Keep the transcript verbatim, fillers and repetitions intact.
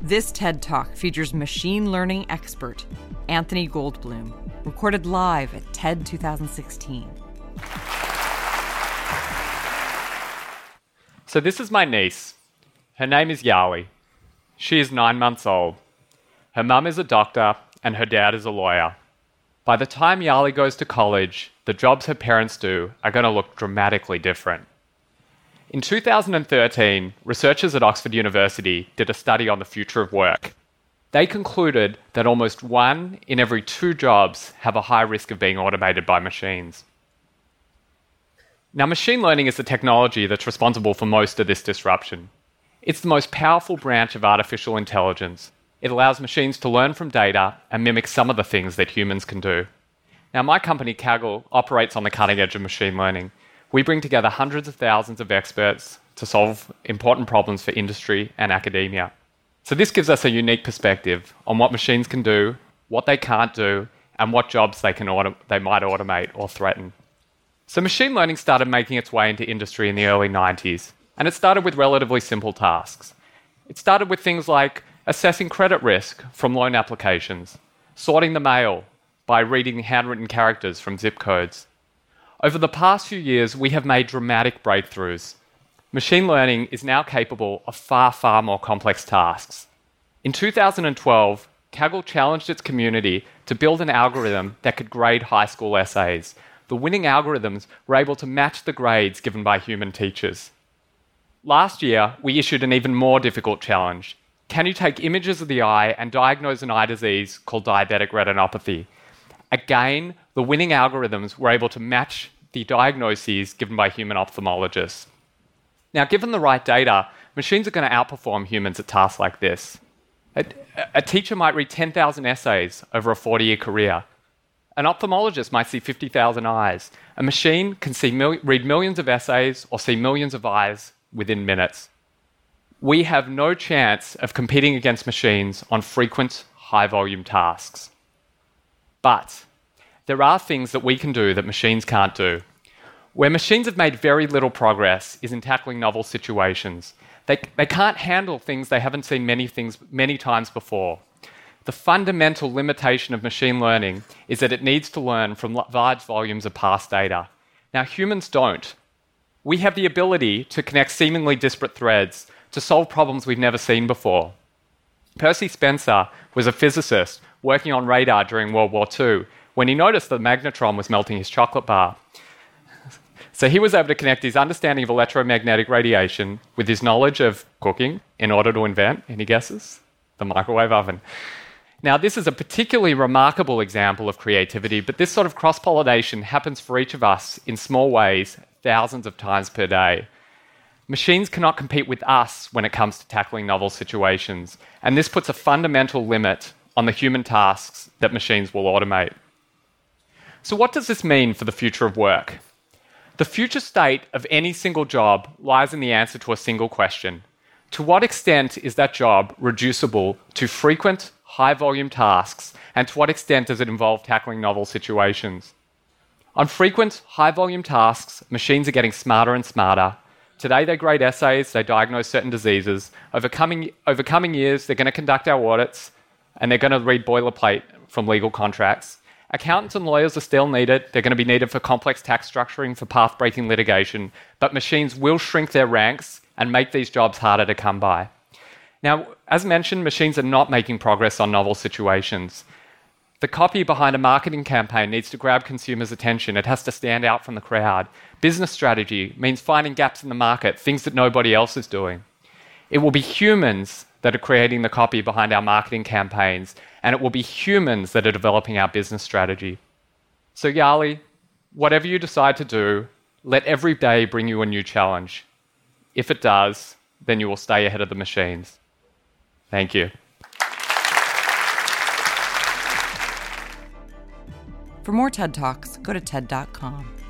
This TED Talk features machine learning expert Anthony Goldbloom, recorded live at TED twenty sixteen. So this is my niece. Her name is Yali. She is nine months old. Her mum is a doctor and her dad is a lawyer. By the time Yali goes to college, the jobs her parents do are going to look dramatically different. In two thousand thirteen, researchers at Oxford University did a study on the future of work. They concluded that almost one in every two jobs have a high risk of being automated by machines. Now, machine learning is the technology that's responsible for most of this disruption. It's the most powerful branch of artificial intelligence. It allows machines to learn from data and mimic some of the things that humans can do. Now, my company, Kaggle, operates on the cutting edge of machine learning. We bring together hundreds of thousands of experts to solve important problems for industry and academia. So this gives us a unique perspective on what machines can do, what they can't do, and what jobs they, can auto- they might automate or threaten. So machine learning started making its way into industry in the early nineties, and it started with relatively simple tasks. It started with things like assessing credit risk from loan applications, sorting the mail by reading handwritten characters from zip codes. Over the past few years, we have made dramatic breakthroughs. Machine learning is now capable of far, far more complex tasks. In two thousand twelve, Kaggle challenged its community to build an algorithm that could grade high school essays. The winning algorithms were able to match the grades given by human teachers. Last year, we issued an even more difficult challenge. Can you take images of the eye and diagnose an eye disease called diabetic retinopathy? Again, the winning algorithms were able to match the diagnoses given by human ophthalmologists. Now, given the right data, machines are going to outperform humans at tasks like this. A, a teacher might read ten thousand essays over a forty-year career. An ophthalmologist might see fifty thousand eyes. A machine can see mil- read millions of essays or see millions of eyes within minutes. We have no chance of competing against machines on frequent, high-volume tasks. But there are things that we can do that machines can't do. Where machines have made very little progress is in tackling novel situations. They, they can't handle things they haven't seen many things many times before. The fundamental limitation of machine learning is that it needs to learn from large volumes of past data. Now, humans don't. We have the ability to connect seemingly disparate threads to solve problems we've never seen before. Percy Spencer was a physicist working on radar during World War Two when he noticed the magnetron was melting his chocolate bar. So he was able to connect his understanding of electromagnetic radiation with his knowledge of cooking in order to invent, any guesses? The microwave oven. Now, this is a particularly remarkable example of creativity, but this sort of cross-pollination happens for each of us in small ways, thousands of times per day. Machines cannot compete with us when it comes to tackling novel situations, and this puts a fundamental limit on the human tasks that machines will automate. So what does this mean for the future of work? The future state of any single job lies in the answer to a single question. To what extent is that job reducible to frequent, high-volume tasks, and to what extent does it involve tackling novel situations? On frequent, high-volume tasks, machines are getting smarter and smarter. Today they grade essays, they diagnose certain diseases. Over coming, over coming years, they're going to conduct our audits, and they're going to read boilerplate from legal contracts. Accountants and lawyers are still needed. They're going to be needed for complex tax structuring, for path-breaking litigation, but machines will shrink their ranks and make these jobs harder to come by. Now, as mentioned, machines are not making progress on novel situations. The copy behind a marketing campaign needs to grab consumers' attention. It has to stand out from the crowd. Business strategy means finding gaps in the market, things that nobody else is doing. It will be humans that are creating the copy behind our marketing campaigns, and it will be humans that are developing our business strategy. So Yali, whatever you decide to do, let every day bring you a new challenge. If it does, then you will stay ahead of the machines. Thank you. For more TED Talks, go to TED dot com.